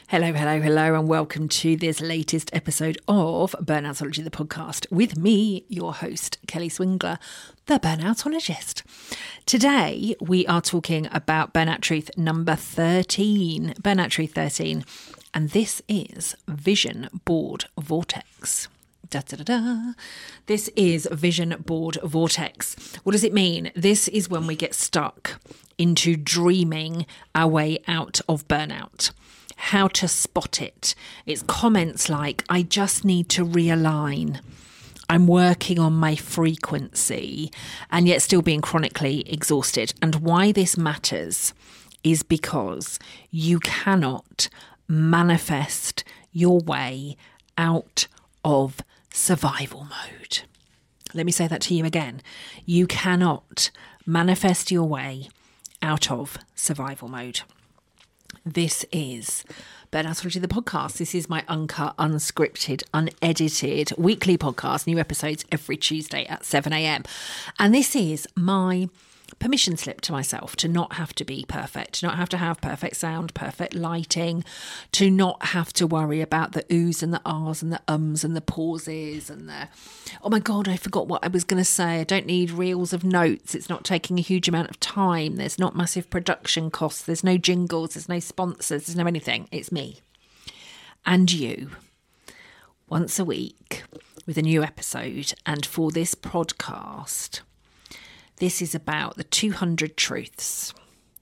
Hello, hello, hello, and welcome to this latest episode of Burnoutology, the podcast, with me, your host, Kelly Swingler, the Burnoutologist. Today, we are talking about Burnout Truth number 13, Burnout Truth 13, and this is Vision Board Vortex. Da, da, da, da. This is Vision Board Vortex. What does it mean? This is when we get stuck into dreaming our way out of burnout. How to spot it. It's comments like, I just need to realign. I'm working on my frequency, and yet still being chronically exhausted. And why this matters is because you cannot manifest your way out of survival mode. Let me say that to you again. You cannot manifest your way out of survival mode. This is Burnoutology, the podcast. This is my uncut, unscripted, unedited weekly podcast. New episodes every Tuesday at 7 a.m. And this is my permission slip to myself to not have to be perfect, to not have to have perfect sound, perfect lighting, to not have to worry about the oohs and the ahs and the ums and the pauses and the, oh my God, I forgot what I was going to say. I don't need reels of notes. It's not taking a huge amount of time. There's not massive production costs. There's no jingles. There's no sponsors. There's no anything. It's me and you once a week with a new episode. And for this podcast, this is about the 200 truths.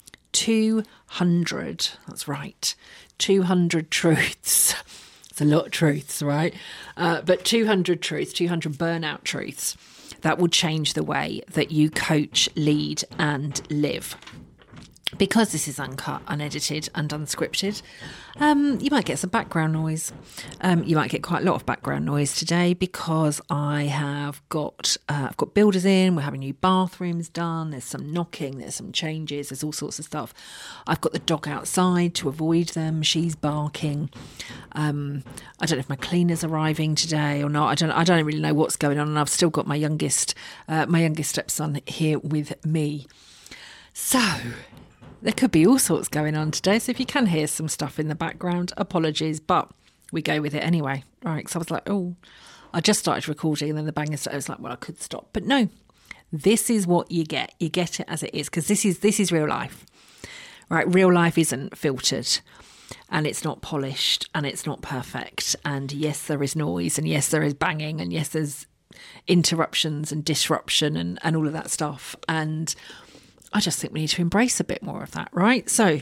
200, that's right, 200 truths. It's a lot of truths, right? But 200 truths, 200 burnout truths that will change the way that you coach, lead and live. Because this is uncut, unedited and unscripted, you might get some background noise. You might get quite a lot of background noise today because I have I've got builders in, we're having new bathrooms done, there's some knocking, there's some changes, there's all sorts of stuff. I've got the dog outside to avoid them, she's barking. I don't know if my cleaner's arriving today or not. I don't really know what's going on, and I've still got my youngest stepson here with me. So there could be all sorts going on today. So if you can hear some stuff in the background, apologies, but we go with it anyway. Right. So I was like, oh, I just started recording and then the banger started. I was like, well, I could stop. But no, this is what you get. You get it as it is, because this is real life. Right. Real life isn't filtered and it's not polished and it's not perfect. And yes, there is noise, and yes, there is banging, and yes, there's interruptions and disruption and all of that stuff. And I just think we need to embrace a bit more of that, right? So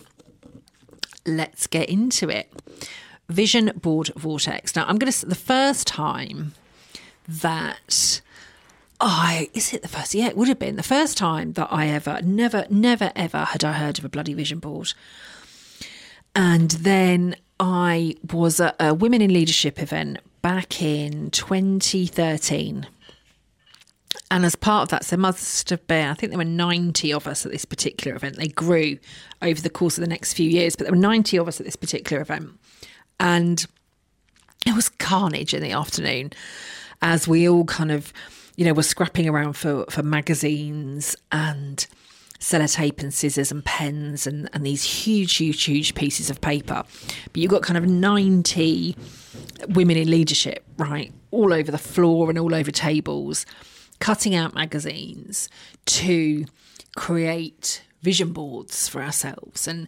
let's get into it. Vision Board Vortex. Now, the first time that is it the first? Yeah, it would have been the first time that I never ever had I heard of a bloody vision board. And then I was at a Women in Leadership event back in 2013. And as part of that, so there must have been, I think there were 90 of us at this particular event. They grew over the course of the next few years, but there were 90 of us at this particular event. And it was carnage in the afternoon as we all kind of, were scrapping around for magazines and sellotape and scissors and pens and these huge pieces of paper. But you've got kind of 90 women in leadership, right, all over the floor and all over tables, cutting out magazines to create vision boards for ourselves. And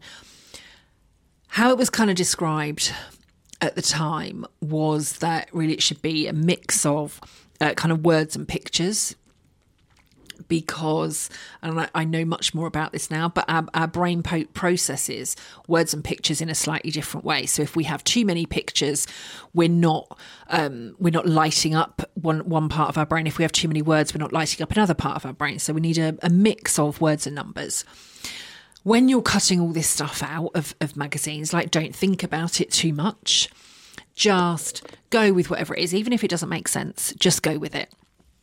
how it was kind of described at the time was that really it should be a mix of kind of words and pictures, because, and I know much more about this now, but our brain processes words and pictures in a slightly different way. So if we have too many pictures, we're not lighting up one part of our brain. If we have too many words, we're not lighting up another part of our brain. So we need a mix of words and numbers. When you're cutting all this stuff out of magazines, don't think about it too much. Just go with whatever it is, even if it doesn't make sense. Just go with it.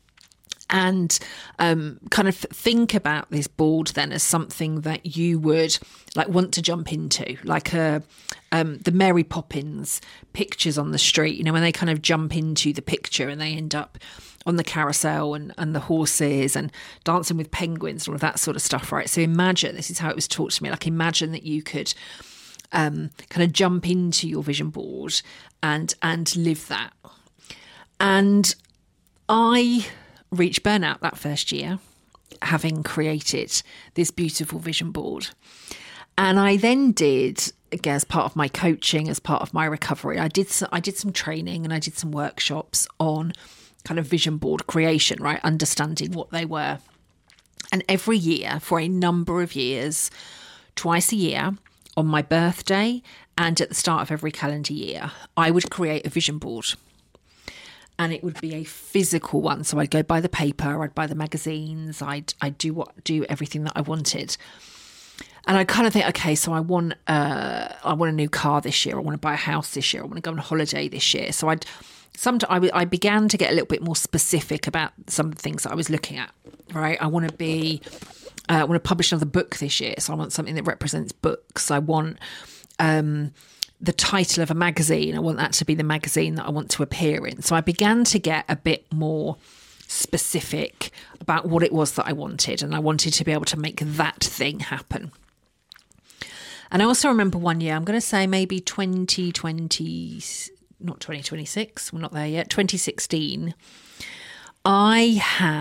And kind of think about this board then as something that you would want to jump into, the Mary Poppins pictures on the street, when they kind of jump into the picture and they end up on the carousel and the horses and dancing with penguins and all of that sort of stuff, right? So imagine, this is how it was taught to me, imagine that you could kind of jump into your vision board and live that. And I reached burnout that first year, having created this beautiful vision board. And I then did, again, as part of my coaching, as part of my recovery, I did some training and I did some workshops on kind of vision board creation, right? Understanding what they were. And every year, for a number of years, twice a year, on my birthday and at the start of every calendar year, I would create a vision board. And it would be a physical one. So I'd go buy the paper, I'd buy the magazines, I'd do everything that I wanted. And I kind of think, okay, so I want a new car this year. I want to buy a house this year. I want to go on holiday this year. So I began to get a little bit more specific about some of the things that I was looking at. Right, I want to publish another book this year. So I want something that represents books. I want the title of a magazine. I want that to be the magazine that I want to appear in. So I began to get a bit more specific about what it was that I wanted, and I wanted to be able to make that thing happen. And I also remember one year, I'm going to say maybe 2020, not 2026, we're not there yet, 2016, I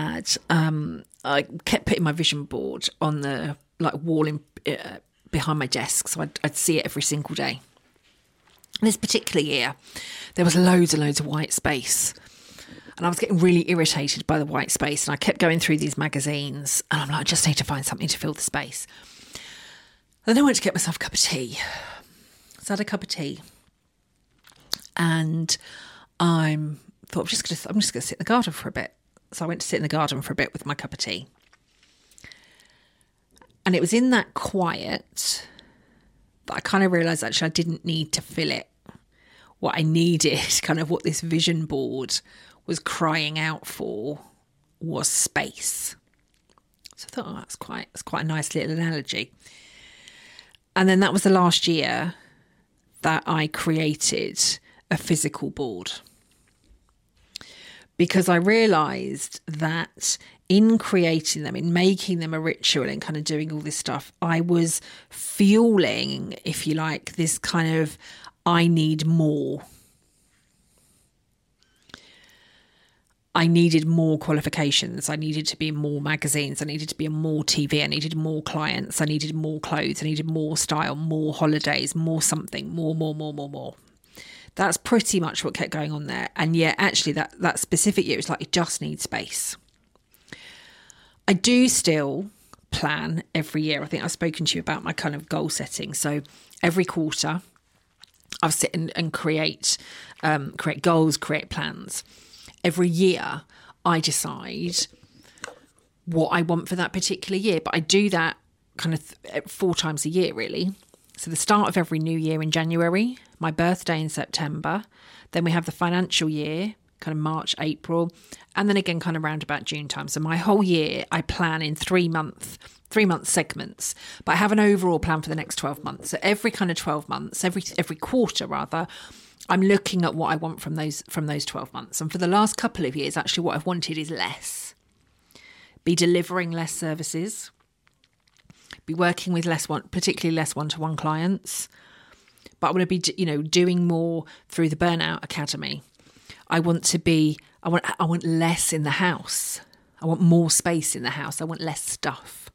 kept putting my vision board on the wall behind my desk, so I'd see it every single day. This particular year, there was loads and loads of white space. And I was getting really irritated by the white space. And I kept going through these magazines. And I'm like, I just need to find something to fill the space. And then I went to get myself a cup of tea. So I had a cup of tea. And I thought, I'm just going to sit in the garden for a bit. So I went to sit in the garden for a bit with my cup of tea. And it was in that quiet that I kind of realised actually I didn't need to fill it. What I needed, kind of what this vision board was crying out for, was space. So I thought, oh, that's quite a nice little analogy. And then that was the last year that I created a physical board. Because I realised that in creating them, in making them a ritual and kind of doing all this stuff, I was fueling, if you like, this kind of, I need more. I needed more qualifications. I needed to be in more magazines. I needed to be in more TV. I needed more clients. I needed more clothes. I needed more style, more holidays, more something, more. That's pretty much what kept going on there. And yet, actually, that specific year, it's like, it just needs space. I do still plan every year. I think I've spoken to you about my kind of goal setting. So every quarter, I'll sit and create goals, create plans. Every year, I decide what I want for that particular year. But I do that kind of 4 times a year, really. So the start of every new year in January, my birthday in September, then we have the financial year, kind of March, April, and then again kind of round about June time. So my whole year I plan in 3-month segments, but I have an overall plan for the next 12 months. So every kind of 12 months, every quarter rather, I'm looking at what I want from those 12 months. And for the last couple of years, actually what I've wanted is less. Be delivering less services, be working with particularly less one-to-one clients. But I want to be, doing more through the Burnout Academy. I want less in the house. I want more space in the house. I want less stuff.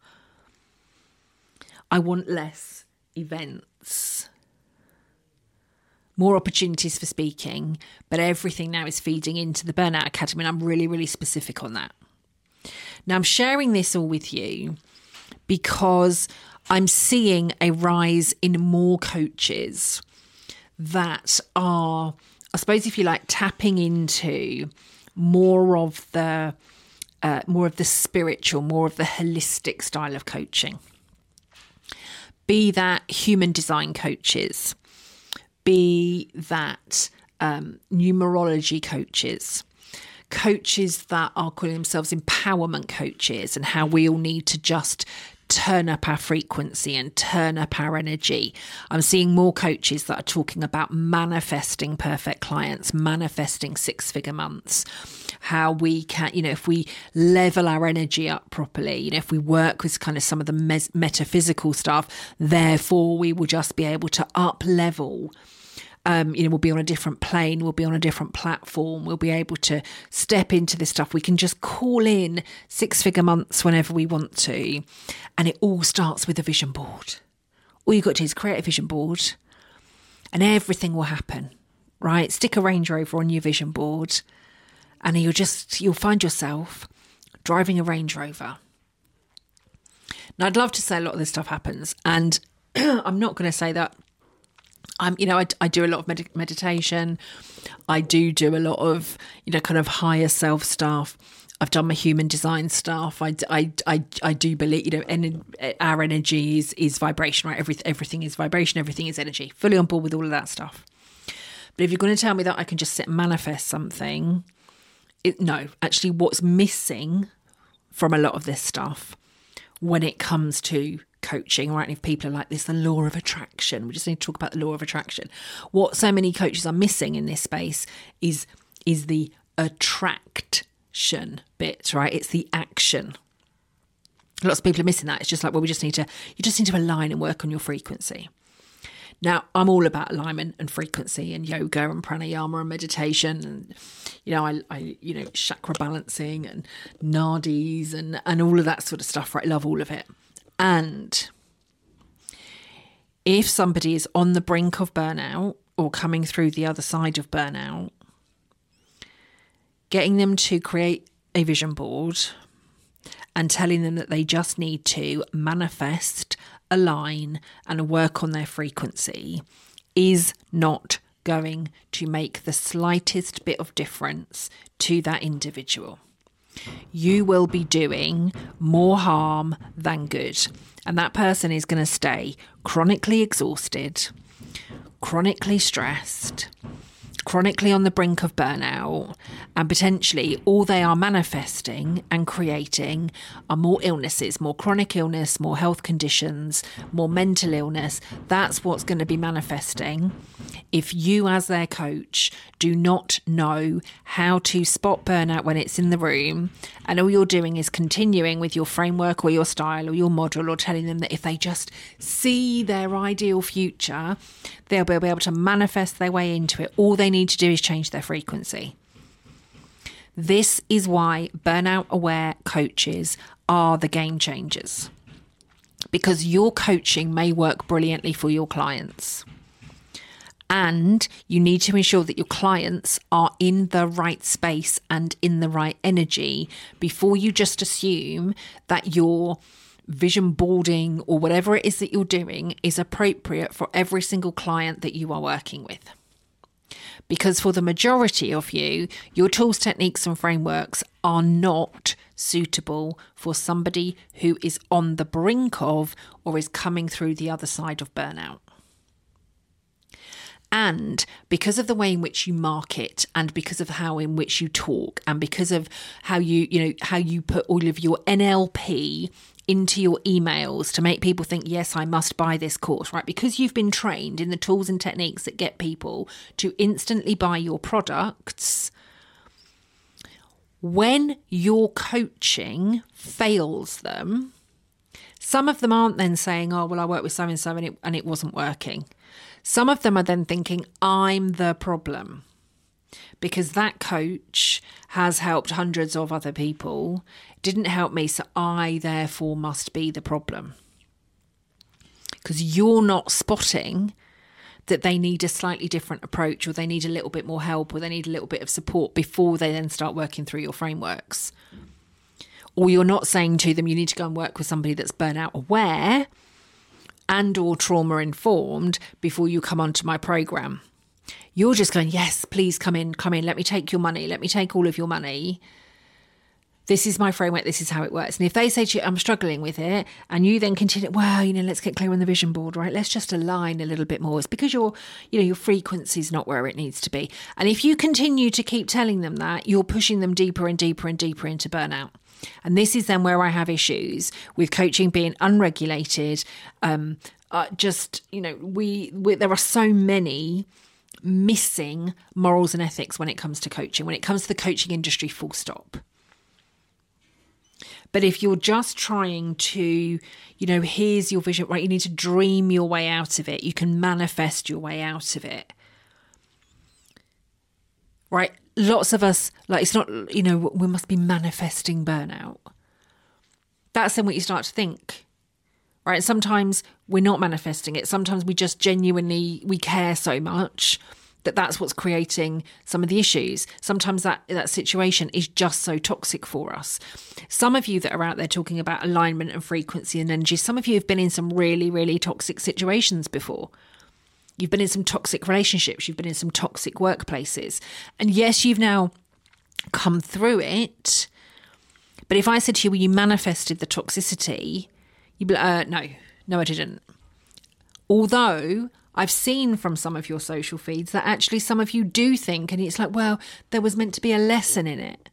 I want less events. More opportunities for speaking, but everything now is feeding into the Burnout Academy, and I'm really, really specific on that. Now, I'm sharing this all with you because I'm seeing a rise in more coaches that are, I suppose, if you like, tapping into more of the spiritual, more of the holistic style of coaching. Be that human design coaches, be that numerology coaches that are calling themselves empowerment coaches, and how we all need to just turn up our frequency and turn up our energy. I'm seeing more coaches that are talking about manifesting perfect clients, manifesting 6-figure months, how we can, if we level our energy up properly, if we work with kind of some of the metaphysical stuff, therefore we will just be able to up level. We'll be on a different plane, we'll be on a different platform, we'll be able to step into this stuff. We can just call in 6-figure months whenever we want to. And it all starts with a vision board. All you've got to do is create a vision board and everything will happen, right? Stick a Range Rover on your vision board and you'll find yourself driving a Range Rover. Now, I'd love to say a lot of this stuff happens, and I'm not going to say that. I do a lot of meditation. I do a lot of, kind of higher self stuff. I've done my human design stuff. I do believe, our energy is vibration, right? Everything is vibration. Everything is energy. Fully on board with all of that stuff. But if you're going to tell me that I can just sit and manifest something, no. Actually, what's missing from a lot of this stuff when it comes to coaching, right? And if people are like this, the law of attraction, we just need to talk about the law of attraction. What so many coaches are missing in this space is the attraction bit, right? It's the action. Lots of people are missing that. It's just like, well, you just need to align and work on your frequency. Now, I'm all about alignment and frequency and yoga and pranayama and meditation and, I chakra balancing and nadis and all of that sort of stuff, right? I love all of it. And if somebody is on the brink of burnout or coming through the other side of burnout, getting them to create a vision board and telling them that they just need to manifest, align, and work on their frequency is not going to make the slightest bit of difference to that individual. You will be doing more harm than good. And that person is going to stay chronically exhausted, chronically stressed, chronically on the brink of burnout, and potentially all they are manifesting and creating are more illnesses, more chronic illness, more health conditions, more mental illness. That's what's going to be manifesting if you, as their coach, do not know how to spot burnout when it's in the room, and all you're doing is continuing with your framework or your style or your model, or telling them that if they just see their ideal future, they'll be able to manifest their way into it. All they need to do is change their frequency. This is why burnout-aware coaches are the game changers, because your coaching may work brilliantly for your clients. And you need to ensure that your clients are in the right space and in the right energy before you just assume that your vision boarding or whatever it is that you're doing is appropriate for every single client that you are working with. Because for the majority of you, your tools, techniques, and frameworks are not suitable for somebody who is on the brink of or is coming through the other side of burnout. And because of the way in which you market, and because of how in which you talk, and because of how you put all of your NLP into your emails to make people think, yes, I must buy this course, right? Because you've been trained in the tools and techniques that get people to instantly buy your products. When your coaching fails them, some of them aren't then saying, oh, well, I worked with so-and-so and it wasn't working. Some of them are then thinking, I'm the problem, because that coach has helped hundreds of other people, didn't help me, so I therefore must be the problem. Because you're not spotting that they need a slightly different approach, or they need a little bit more help, or they need a little bit of support before they then start working through your frameworks. Or you're not saying to them, you need to go and work with somebody that's burnout aware and or trauma informed before you come onto my program. You're just going, yes, please come in, let me take your money, let me take all of your money, This is my framework. This is how it works. And if they say to you, I'm struggling with it, and you then continue, well, let's get clear on the vision board, right? Let's just align a little bit more. It's because your frequency is not where it needs to be. And if you continue to keep telling them that, you're pushing them deeper and deeper and deeper into burnout. And this is then where I have issues with coaching being unregulated. There are so many missing morals and ethics when it comes to coaching, when it comes to the coaching industry, full stop. But if you're just trying to, here's your vision, right? You need to dream your way out of it. You can manifest your way out of it. Right? Lots of us, it's not, we must be manifesting burnout. That's then what you start to think. Right? Sometimes we're not manifesting it. Sometimes we just genuinely, we care so much that's what's creating some of the issues. Sometimes that situation is just so toxic for us. Some of you that are out there talking about alignment and frequency and energy, some of you have been in some really, really toxic situations before. You've been in some toxic relationships. You've been in some toxic workplaces. And yes, you've now come through it. But if I said to you, well, you manifested the toxicity, you'd be like, no, I didn't. Although I've seen from some of your social feeds that actually some of you do think, and it's like, well, there was meant to be a lesson in it.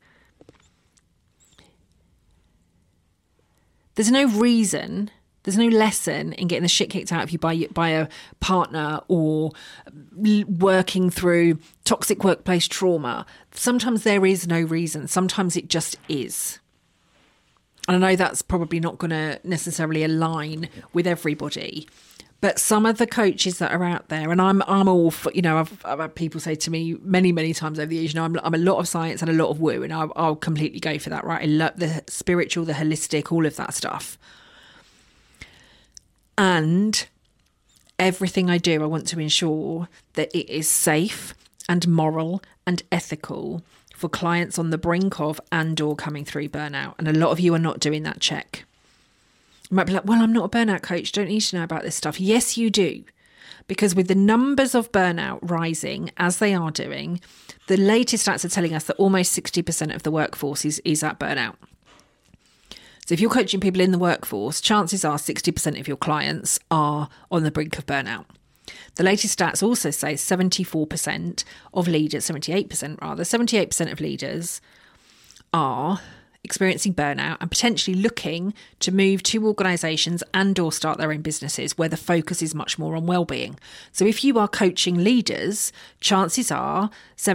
There's no reason, there's no lesson in getting the shit kicked out of you by a partner or working through toxic workplace trauma. Sometimes there is no reason. Sometimes it just is. And I know that's probably not going to necessarily align with everybody. But some of the coaches that are out there, and I'm all for, I've had people say to me many, many times over the years, I'm a lot of science and a lot of woo, and I'll completely go for that, right? I love the spiritual, the holistic, all of that stuff. And everything I do, I want to ensure that it is safe and moral and ethical for clients on the brink of and or coming through burnout. And a lot of you are not doing that check. You might be like, well, I'm not a burnout coach. Don't need to know about this stuff. Yes, you do. Because with the numbers of burnout rising, as they are doing, the latest stats are telling us that almost 60% of the workforce is at burnout. So if you're coaching people in the workforce, chances are 60% of your clients are on the brink of burnout. The latest stats also say 74% of leaders, 78% of leaders are experiencing burnout and potentially looking to move to organisations and or start their own businesses where the focus is much more on well-being. So if you are coaching leaders, chances are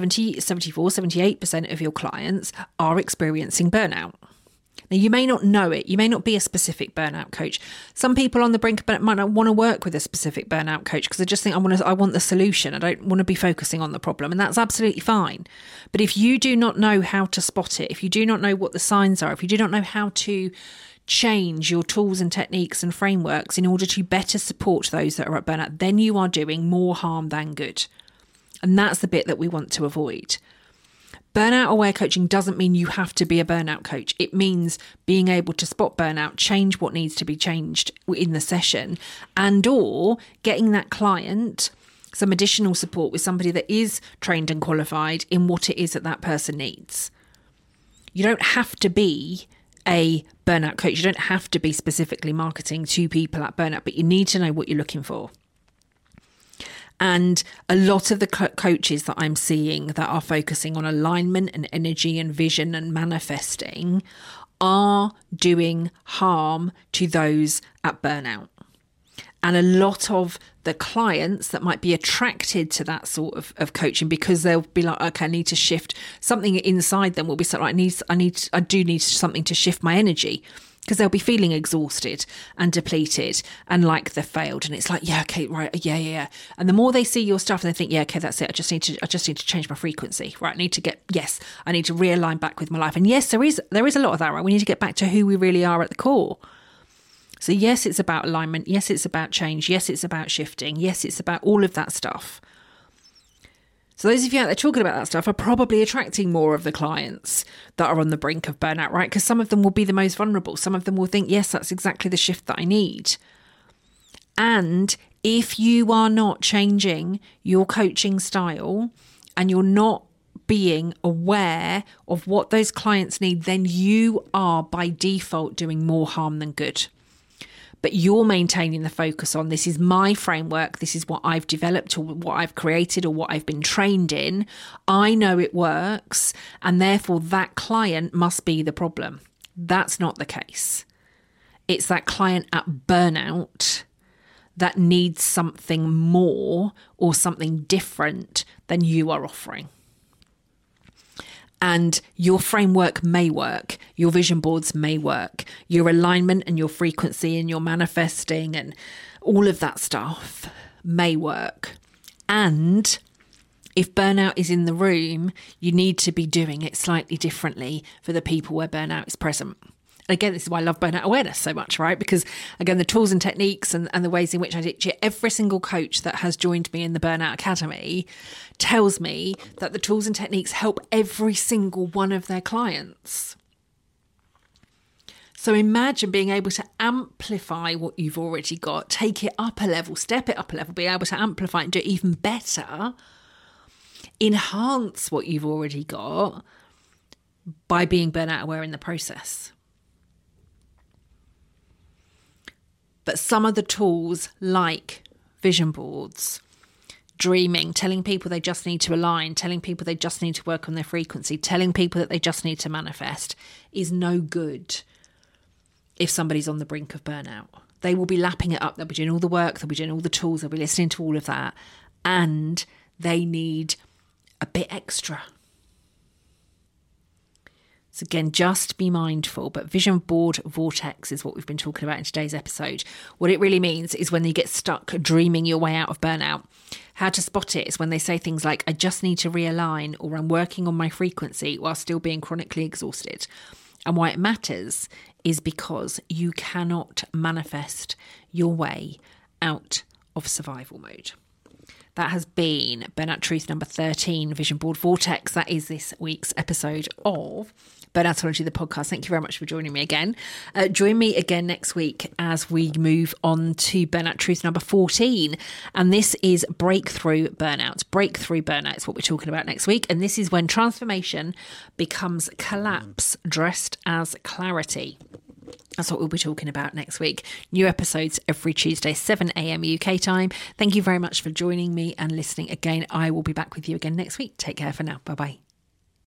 78% of your clients are experiencing burnout. Now, you may not know it. You may not be a specific burnout coach. Some people on the brink of burnout might not want to work with a specific burnout coach because they just think, I want the solution. I don't want to be focusing on the problem. And that's absolutely fine. But if you do not know how to spot it, if you do not know what the signs are, if you do not know how to change your tools and techniques and frameworks in order to better support those that are at burnout, then you are doing more harm than good. And that's the bit that we want to avoid. Burnout aware coaching doesn't mean you have to be a burnout coach. It means being able to spot burnout, change what needs to be changed in the session, and or getting that client some additional support with somebody that is trained and qualified in what it is that person needs. You don't have to be a burnout coach. You don't have to be specifically marketing to people at burnout, but you need to know what you're looking for. And a lot of the coaches that I'm seeing that are focusing on alignment and energy and vision and manifesting are doing harm to those at burnout. And a lot of the clients that might be attracted to that sort of coaching, because they'll be like, okay, I need to shift something inside them, will be like, I do need something to shift my energy. Because they'll be feeling exhausted and depleted and like they've failed. And it's like, yeah, okay, right, yeah. And the more they see your stuff and they think, yeah, okay, that's it. I just need to change my frequency, right? I need to realign back with my life. And yes, there is a lot of that, right? We need to get back to who we really are at the core. So yes, it's about alignment. Yes, it's about change. Yes, it's about shifting. Yes, it's about all of that stuff. So those of you out there talking about that stuff are probably attracting more of the clients that are on the brink of burnout, right? Because some of them will be the most vulnerable. Some of them will think, yes, that's exactly the shift that I need. And if you are not changing your coaching style and you're not being aware of what those clients need, then you are by default doing more harm than good. But you're maintaining the focus on, this is my framework, this is what I've developed or what I've created or what I've been trained in. I know it works, and therefore that client must be the problem. That's not the case. It's that client at burnout that needs something more or something different than you are offering. And your framework may work, your vision boards may work, your alignment and your frequency and your manifesting and all of that stuff may work. And if burnout is in the room, you need to be doing it slightly differently for the people where burnout is present. Again, this is why I love burnout awareness so much, right? Because again, the tools and techniques and the ways in which I teach it, every single coach that has joined me in the Burnout Academy tells me that the tools and techniques help every single one of their clients. So imagine being able to amplify what you've already got, take it up a level, step it up a level, be able to amplify it and do it even better, enhance what you've already got by being burnout aware in the process. But some of the tools like vision boards, dreaming, telling people they just need to align, telling people they just need to work on their frequency, telling people that they just need to manifest is no good if somebody's on the brink of burnout. They will be lapping it up. They'll be doing all the work. They'll be doing all the tools. They'll be listening to all of that. And they need a bit extra. So again, just be mindful, but vision board vortex is what we've been talking about in today's episode. What it really means is when you get stuck dreaming your way out of burnout, how to spot it is when they say things like, I just need to realign, or I'm working on my frequency while still being chronically exhausted. And why it matters is because you cannot manifest your way out of survival mode. That has been Burnout Truth number 13, Vision Board Vortex. That is this week's episode of Burnoutology, the podcast. Thank you very much for joining me again. Join me again next week as we move on to Burnout Truth number 14. And this is Breakthrough Burnout. Breakthrough Burnout is what we're talking about next week. And this is when transformation becomes collapse dressed as clarity. That's what we'll be talking about next week. New episodes every Tuesday, 7 a.m. UK time. Thank you very much for joining me and listening again. I will be back with you again next week. Take care for now. Bye-bye.